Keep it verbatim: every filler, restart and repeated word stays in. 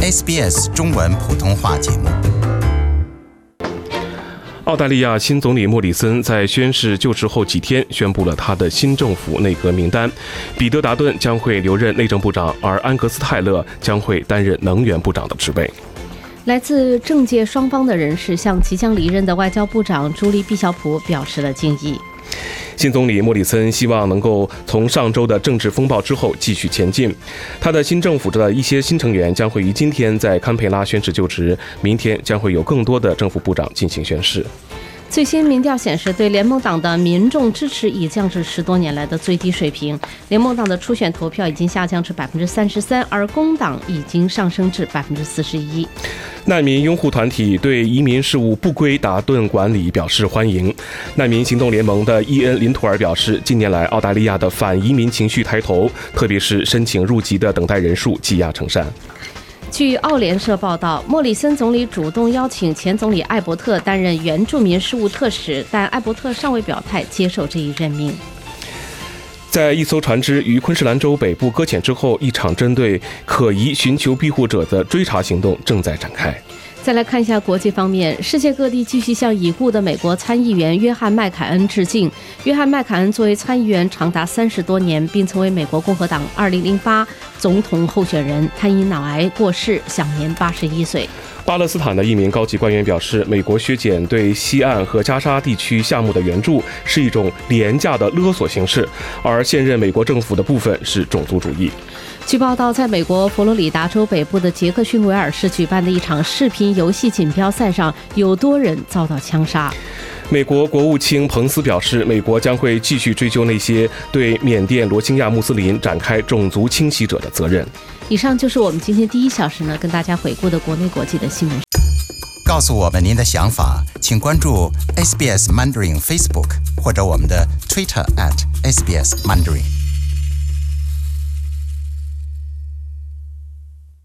S B S 中文普通话节目。 澳大利亚新总理莫里森在宣誓就职后几天宣布了他的新政府内阁名单，彼得达顿将会留任内政部长，而安格斯泰勒将会担任能源部长的职位。 来自政界双方的人士向即将离任的外交部长朱莉·毕肖普表示了敬意。 新总理莫里森希望能够从上周的政治风暴之后继续前进。他的新政府的一些新成员将会于今天在堪培拉宣誓就职，明天将会有更多的政府部长进行宣誓。 最新民调显示，对联盟党的民众支持已降至十多年来的最低水平。联盟党的初选投票已经下降至百分之三十三，而工党已经上升至百分之四十一。 难民拥护团体对移民事务不归达顿管理表示欢迎。难民行动联盟的伊恩·林图尔表示，近年来澳大利亚的反移民情绪抬头，特别是申请入籍的等待人数积压成山。 据澳联社报道，莫里森总理主动邀请前总理艾伯特担任原住民事务特使，但艾伯特尚未表态接受这一任命。 在一艘船只于昆士兰州北部搁浅之后，一场针对可疑寻求庇护者的追查行动正在展开。 再来看一下国际方面，世界各地继续向已故的美国参议员约翰·麦凯恩致敬。约翰·麦凯恩作为参议员长达三十多年，并成为美国共和党二零零八总统候选人。他因脑癌过世，享年八十一岁。 巴勒斯坦的一名高级官员表示，美国削减对西岸和加沙地区项目的援助是一种廉价的勒索形式，而现任美国政府的部分是种族主义。 据报道，在美国佛罗里达州北部的杰克逊维尔市举办的一场视频游戏锦标赛上，有多人遭到枪杀。 美国国务卿彭斯表示，美国将会继续追究那些对缅甸罗兴亚穆斯林展开种族清洗者的责任。 以上就是我们今天第一小时呢跟大家回顾的国内国际的新闻。 告诉我们您的想法，请关注 S B S Mandarin Facebook 或者我们的 Twitter at S B S Mandarin。